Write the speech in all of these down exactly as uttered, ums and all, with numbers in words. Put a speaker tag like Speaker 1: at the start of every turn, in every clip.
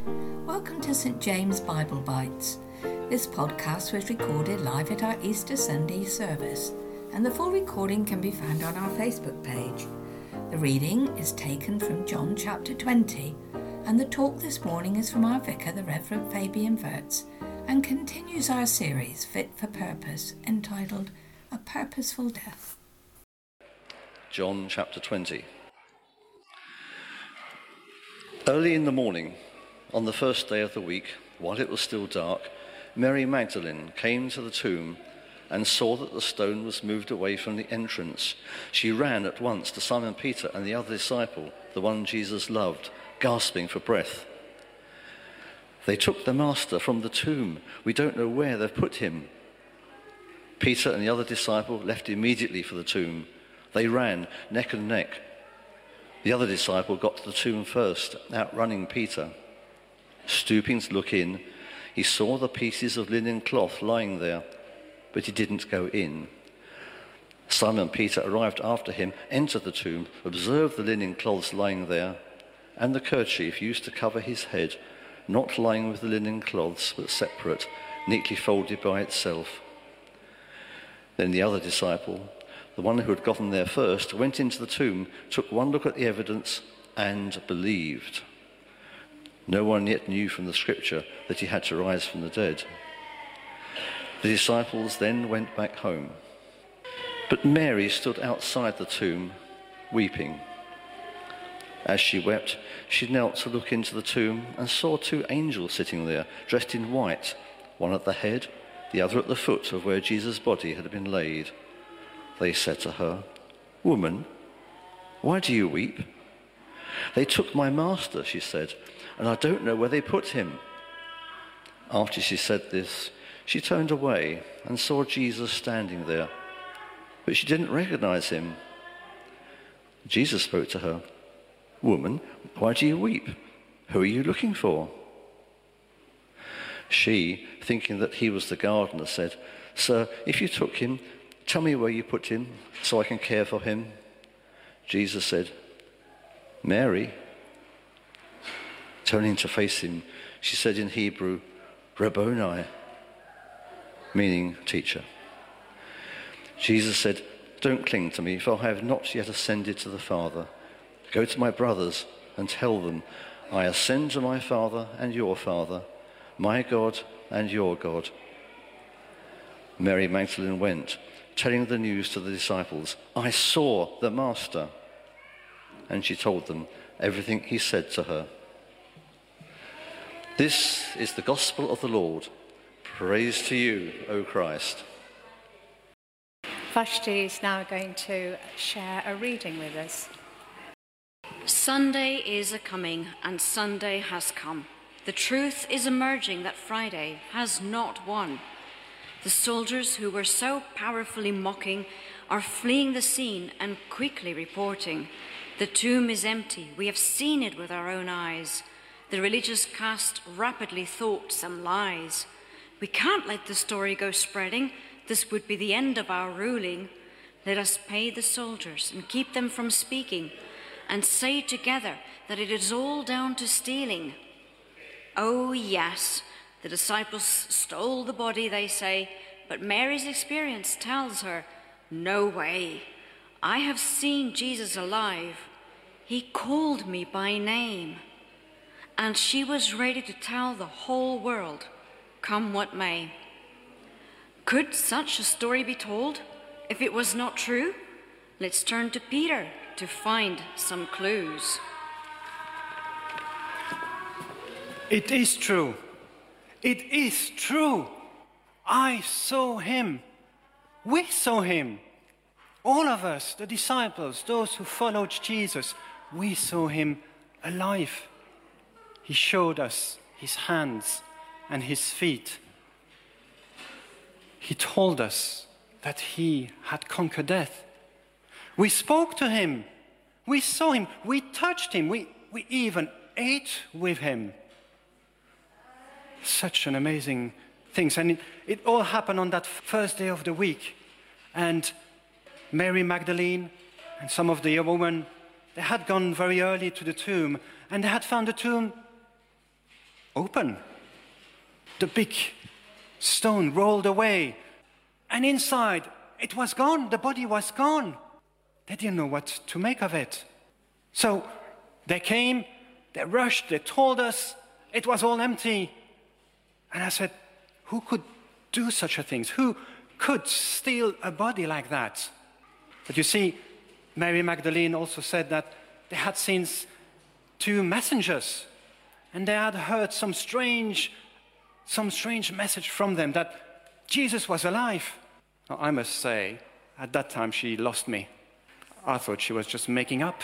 Speaker 1: Welcome to Saint James Bible Bites. This podcast was recorded live at our Easter Sunday service, and the full recording can be found on our Facebook page. The reading is taken from John chapter twenty, and the talk this morning is from our vicar, the Reverend Fabian Wirtz, and continues our series Fit for Purpose, entitled A Purposeful Death.
Speaker 2: John chapter twenty. Early in the morning, on the first day of the week, while it was still dark, Mary Magdalene came to the tomb and saw that the stone was moved away from the entrance. She ran at once to Simon Peter and the other disciple, the one Jesus loved, gasping for breath. "They took the master from the tomb. We don't know where they've put him." Peter and the other disciple left immediately for the tomb. They ran neck and neck. The other disciple got to the tomb first, outrunning Peter. Stooping to look in, he saw the pieces of linen cloth lying there, but he didn't go in. Simon Peter arrived after him, entered the tomb, observed the linen cloths lying there, and the kerchief used to cover his head, not lying with the linen cloths, but separate, neatly folded by itself. Then the other disciple, the one who had gotten there first, went into the tomb, took one look at the evidence, and believed. No one yet knew from the scripture that he had to rise from the dead. The disciples then went back home. But Mary stood outside the tomb, weeping. As she wept, she knelt to look into the tomb and saw two angels sitting there, dressed in white, one at the head, the other at the foot of where Jesus' body had been laid. They said to her, "Woman, why do you weep?" "They took my master," she said, "and I don't know where they put him." After she said this, she turned away and saw Jesus standing there, but she didn't recognize him. Jesus spoke to her, "Woman, why do you weep? Who are you looking for?" She, thinking that he was the gardener, said, "Sir, if you took him, tell me where you put him, so I can care for him." Jesus said, "Mary." Turning to face him, she said in Hebrew, "Rabboni," meaning teacher. Jesus said, "Don't cling to me, for I have not yet ascended to the Father. Go to my brothers and tell them, I ascend to my Father and your Father, my God and your God." Mary Magdalene went, telling the news to the disciples, "I saw the Master." And she told them everything he said to her. This is the gospel of the Lord. Praise to you, O Christ.
Speaker 3: Vashti is now going to share a reading with us.
Speaker 4: Sunday is a-coming, and Sunday has come. The truth is emerging that Friday has not won. The soldiers who were so powerfully mocking are fleeing the scene and quickly reporting, "The tomb is empty. We have seen it with our own eyes." The religious caste rapidly thought some lies. "We can't let the story go spreading. This would be the end of our ruling. Let us pay the soldiers and keep them from speaking, and say together that it is all down to stealing." Oh yes, the disciples stole the body, they say, but Mary's experience tells her, "No way. I have seen Jesus alive. He called me by name." And she was ready to tell the whole world, come what may. Could such a story be told if it was not true? Let's turn to Peter to find some clues.
Speaker 5: It is true. It is true. I saw him. We saw him. All of us, the disciples, those who followed Jesus, we saw him alive. He showed us his hands and his feet. He told us that he had conquered death. We spoke to him. We saw him. We touched him. We, we even ate with him. Such an amazing thing. And it, it all happened on that first day of the week. And Mary Magdalene and some of the women, they had gone very early to the tomb, and they had found the tomb open. The big stone rolled away, and inside it was gone. The body was gone. They didn't know what to make of it. So they came, they rushed, they told us it was all empty. And I said, who could do such a thing? Who could steal a body like that? But you see, Mary Magdalene also said that they had seen two messengers, and they had heard some strange, some strange message from them that Jesus was alive. Now, I must say, at that time she lost me. I thought she was just making up.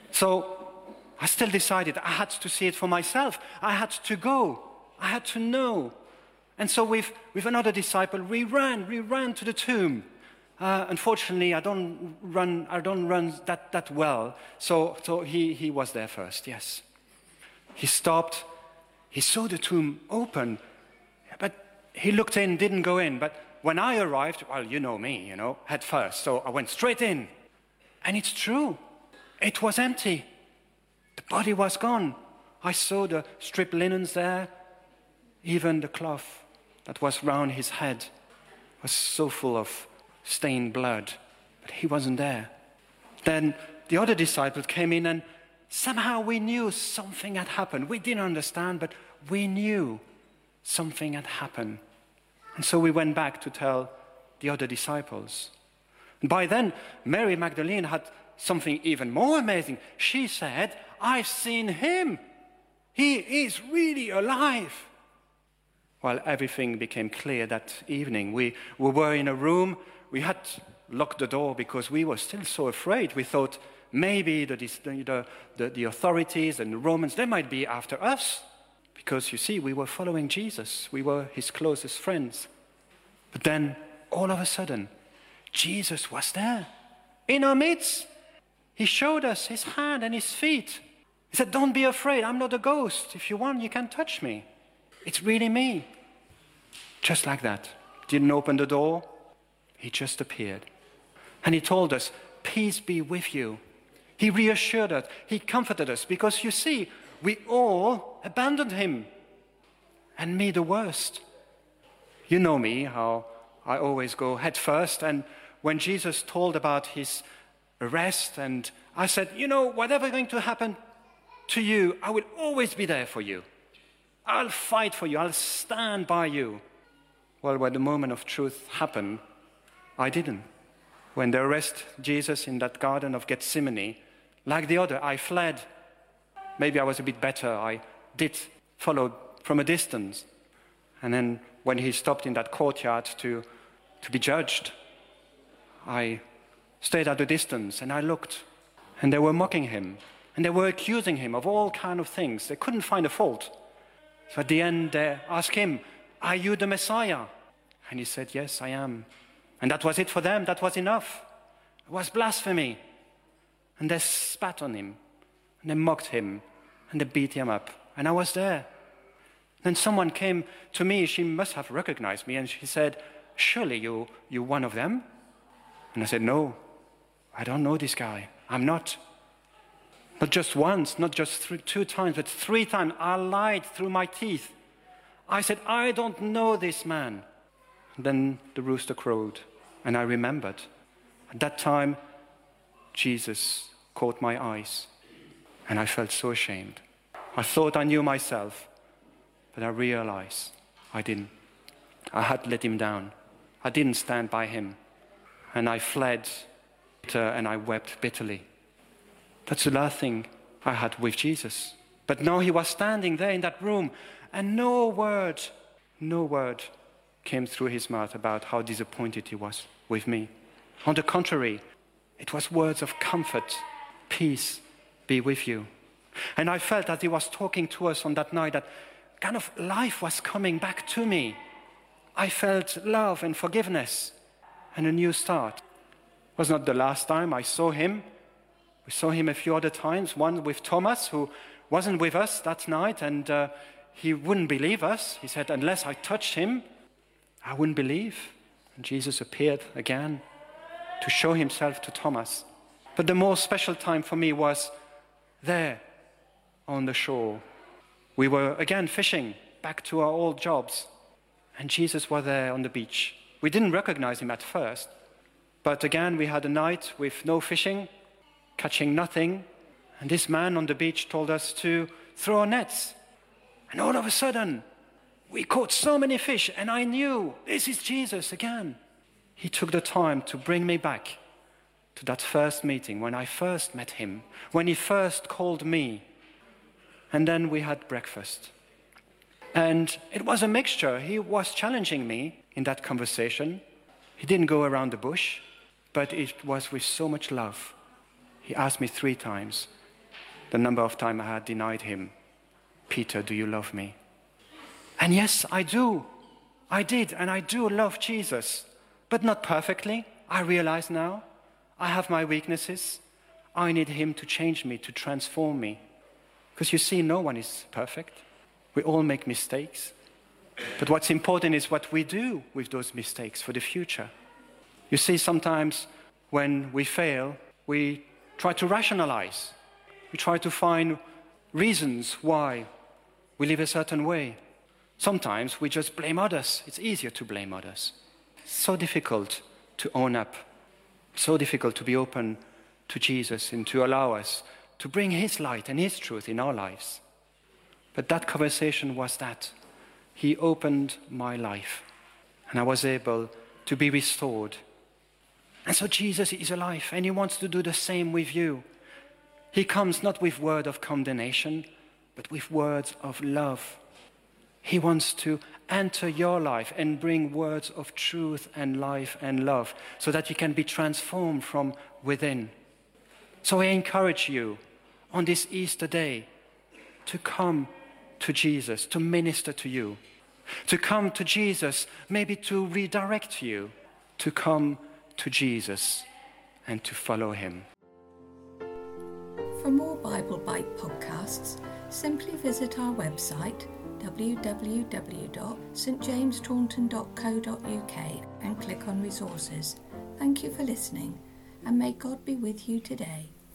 Speaker 5: So I still decided I had to see it for myself. I had to go. I had to know. And so with, with another disciple, we ran, we ran to the tomb. Uh, unfortunately, I don't run, I don't run that, that well. So, so he, he was there first, yes. He stopped, he saw the tomb open, but he looked in, didn't go in. But when I arrived, well, you know me, you know, head first. So I went straight in. And it's true, it was empty. The body was gone. I saw the stripped linens there, even the cloth that was round his head was so full of stained blood, but he wasn't there. Then the other disciples came in, and somehow we knew something had happened. We didn't understand, but we knew something had happened. And so we went back to tell the other disciples. And by then, Mary Magdalene had something even more amazing. She said, I've seen him. He is really alive. Well, everything became clear that evening. We, we were in a room. We had locked the door because we were still so afraid. We thought maybe the, the, the, the authorities and the Romans, they might be after us. Because, you see, we were following Jesus. We were his closest friends. But then, all of a sudden, Jesus was there, in our midst. He showed us his hand and his feet. He said, don't be afraid, I'm not a ghost. If you want, you can touch me. It's really me. Just like that. Didn't open the door. He just appeared. And he told us, peace be with you. He reassured us. He comforted us. Because you see, we all abandoned him. And me the worst. You know me, how I always go head first. And when Jesus told about his arrest, and I said, you know, whatever is going to happen to you, I will always be there for you. I'll fight for you. I'll stand by you. Well, when the moment of truth happened, I didn't. When they arrested Jesus in that Garden of Gethsemane, like the other, I fled. Maybe I was a bit better. I did follow from a distance. And then when he stopped in that courtyard to, to be judged, I stayed at a distance and I looked. And they were mocking him. And they were accusing him of all kinds of things. They couldn't find a fault. So at the end, they asked him, are you the Messiah? And he said, yes, I am. And that was it for them. That was enough. It was blasphemy. And they spat on him. And they mocked him. And they beat him up. And I was there. Then someone came to me. She must have recognized me. And she said, surely you, you're one of them? And I said, no, I don't know this guy. I'm not. Not just once, not just three, two times, but three times. I lied through my teeth. I said, I don't know this man. And then the rooster crowed, and I remembered. At that time, Jesus caught my eyes, and I felt so ashamed. I thought I knew myself, but I realized I didn't. I had let him down. I didn't stand by him. And I fled, and I wept bitterly. That's the last thing I had with Jesus. But now he was standing there in that room, and no word, no word came through his mouth about how disappointed he was with me. On the contrary, it was words of comfort. Peace be with you. And I felt that he was talking to us on that night, that kind of life was coming back to me. I felt love and forgiveness and a new start. It was not the last time I saw him. We saw him a few other times, one with Thomas, who wasn't with us that night, and uh, he wouldn't believe us. He said, unless I touched him, I wouldn't believe. And Jesus appeared again to show himself to Thomas. But the most special time for me was there on the shore We were again fishing, back to our old jobs. And Jesus was there on the beach. We didn't recognize him at first. But again, we had a night with no fishing, catching nothing. And this man on the beach told us to throw our nets. And all of a sudden, we caught so many fish, and I knew this is Jesus again. He took the time to bring me back to that first meeting when I first met him, when he first called me. And then we had breakfast. And it was a mixture. He was challenging me in that conversation. He didn't go around the bush, but it was with so much love. He asked me three times, the number of times I had denied him, "Peter, do you love me?" And yes, I do. I did, and I do love Jesus, but not perfectly. I realize now I have my weaknesses. I need him to change me, to transform me. Because you see, no one is perfect. We all make mistakes. But what's important is what we do with those mistakes for the future. You see, sometimes when we fail, we try to rationalize. We try to find reasons why we live a certain way. Sometimes we just blame others. It's easier to blame others. It's so difficult to own up. So difficult to be open to Jesus and to allow us to bring his light and his truth in our lives. But that conversation was that. He opened my life, and I was able to be restored. And so Jesus is alive, and he wants to do the same with you. He comes not with words of condemnation, but with words of love. He wants to enter your life and bring words of truth and life and love so that you can be transformed from within. So I encourage you on this Easter day to come to Jesus, to minister to you, to come to Jesus, maybe to redirect you, to come to Jesus and to follow him.
Speaker 1: For more Bible Bite podcasts, simply visit our website w w w dot st james taunton dot co dot u k and click on resources. Thank you for listening, and may God be with you today.